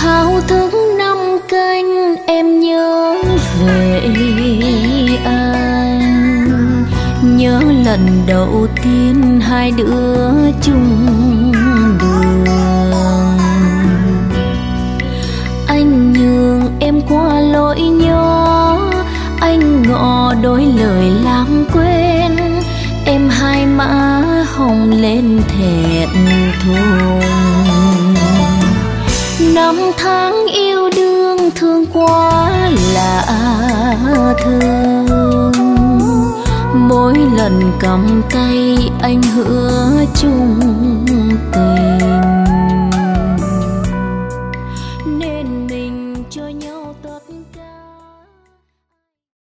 thao thức năm canh em nhớ về anh, nhớ lần đầu tiên hai đứa chung đường. Anh nhường em qua lỗi nhỏ, anh ngỏ đôi lời làm quên, em hai má hồng lên thẹn thùng. Năm tháng yêu đương thương quá lạ thương, mỗi lần cầm tay anh hứa chung tình.